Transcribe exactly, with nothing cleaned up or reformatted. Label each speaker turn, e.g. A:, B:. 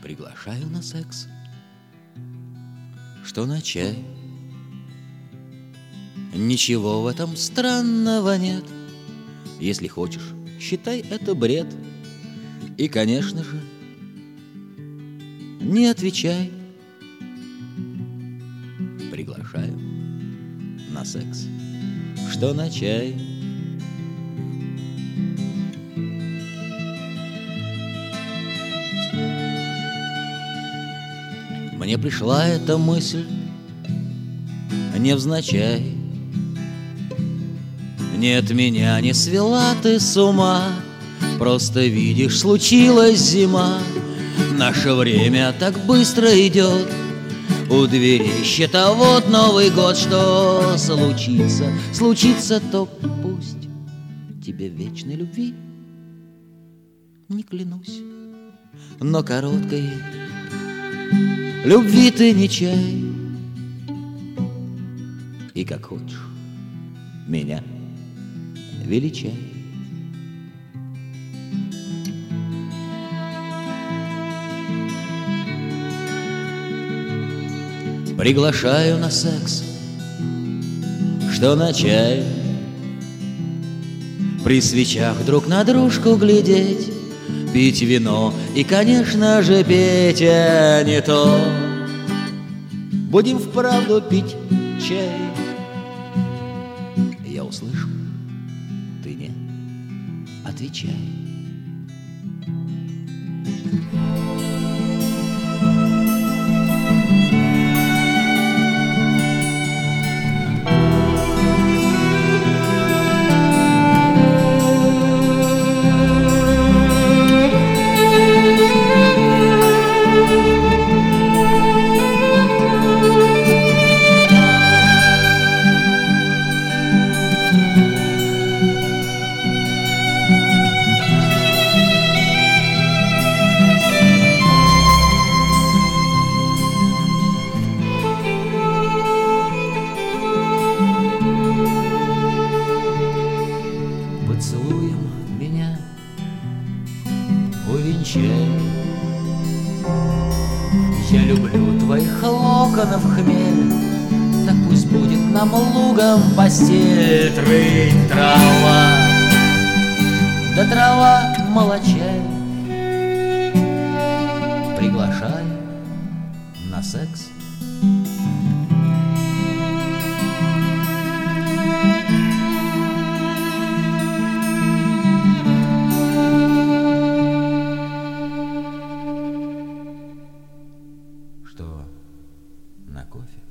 A: Приглашаю на секс, что на чай. Ничего в этом странного нет. Если хочешь, считай это бред. И, конечно же, не отвечай. Приглашаю на секс, что на чай. Мне пришла эта мысль невзначай. Нет, меня не свела ты с ума, просто видишь, случилась зима. Наше время так быстро идет, у двери счетовод Новый год. Что случится, случится, то пусть. Тебе вечной любви не клянусь, но короткой любви ты не чай. И как хочешь, меня величай. Приглашаю на секс, что на чай. При свечах друг на дружку глядеть, пить вино и, конечно же, петь, а не то. Будем вправду пить чай. Я услышу, ты не отвечай. Поцелуем меня увенчай. Я люблю твоих локонов хмель, так пусть будет нам лугом постель. Трынь, трава, да трава молочай. Приглашай на секс. Что на кофе?